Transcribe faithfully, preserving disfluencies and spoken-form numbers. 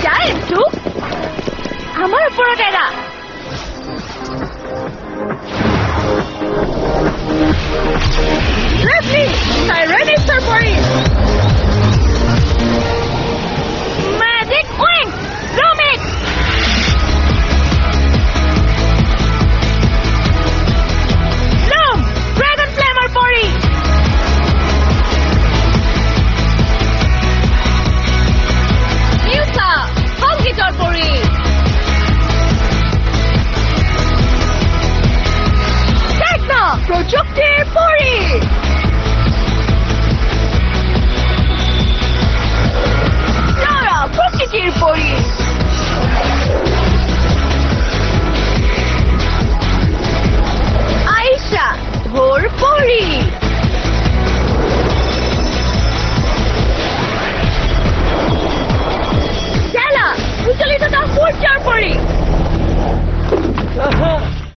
জায়েন্টটো আমাৰ ওপৰত এৰা Leslie, Tyrannosaur Boreas! Magic Wing! Rumik! Loom! Dragon Flamer Bori! Musa! Hongitor Bori! Techno! Projective Bori! প্রকৃতির পরি আয়েশা ভোর পরি খেলা উজ্জ্বলিত সূর্যের পরি